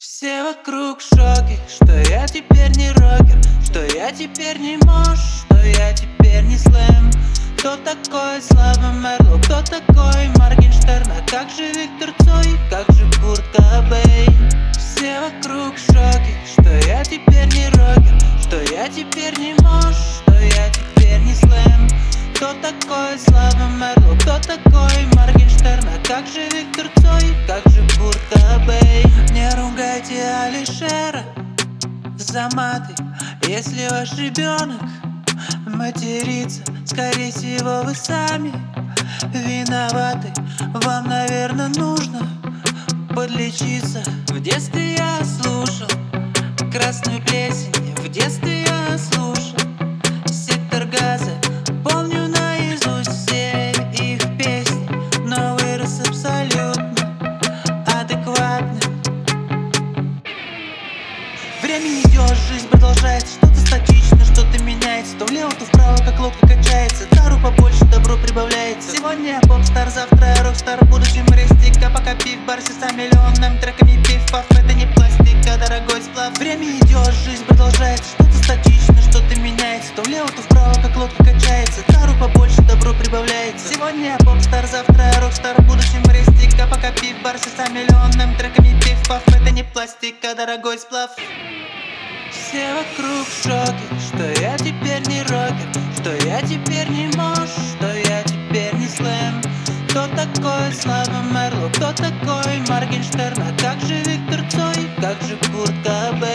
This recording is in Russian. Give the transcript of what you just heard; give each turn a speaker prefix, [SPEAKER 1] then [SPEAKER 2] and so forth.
[SPEAKER 1] Все вокруг в шоке, что я теперь не рокер, что я теперь не Мош, что я теперь не Слэм. Кто такой Слава Мерлоу, кто такой Моргенштерн, а как же Виктор Цой, как же Курт Кобейн? Все вокруг в шоке, что я теперь не рокер, что я теперь не Мош, что я теперь не Слэм. Кто такой Слава Мерлоу, кто такой Моргенштерн, а как же Виктор Цой, как же Курт Кобейн? Не ругайте Алишера за маты, если ваш ребенок матерится, скорее всего вы сами виноваты. Вам, наверное, нужно подлечиться. В детстве я слушал красную плесень, в детстве я слушал Сектор Газа. Помню наизусть все их песни, но вырос абсолютно адекватным. Время идет, жизнь продолжается, что-то статично, что-то меняется. То влево, то вправо, как лодка качается. Дару побольше, добро прибавляется. Сегодня я поп-стар, завтра я рок-стар. В будущем рестика, пока пив-бар с миллионными треками пив-паф. Это не пластика, дорогой сплав. Время идет, жизнь продолжается, что-то статично, что-то меняется. То влево, то вправо, как лодка качается. Дару побольше, добро прибавляется. Сегодня я поп-стар, завтра я рок-стар. В будущем рестика, пока пив-бар с миллионными треками пив-паф. Это не пластика, дорогой сплав. Все вокруг в шоке, что я теперь не рокер, что я теперь не Мош, что я теперь не Слэм. Кто такой Слава Мерлоу, кто такой Моргенштерн, а как же Виктор Цой, как же Курт Кобейн?